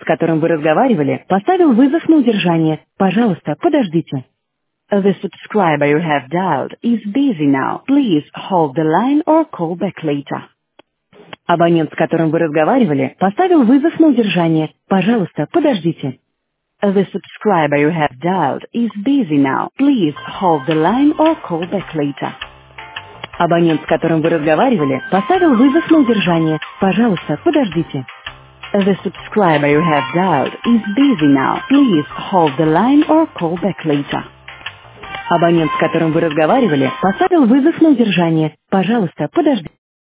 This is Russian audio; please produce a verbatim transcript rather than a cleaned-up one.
которым вы разговаривали, поставил вызов на удержание. Пожалуйста, подождите. The subscriber you have dialed is busy now. Please hold the line or call back later. Абонент, с которым вы разговаривали, поставил вызов на удержание. Пожалуйста, подождите. The subscriber you have dialed is busy now. Please hold the line or call back later. Абонент, с которым вы разговаривали, поставил вызов на удержание. Пожалуйста, подождите. The subscriber you have dialed is busy now. Please hold the line or call back later. Абонент, с которым вы разговаривали, поставил вызов на удержание. Пожалуйста, подождите.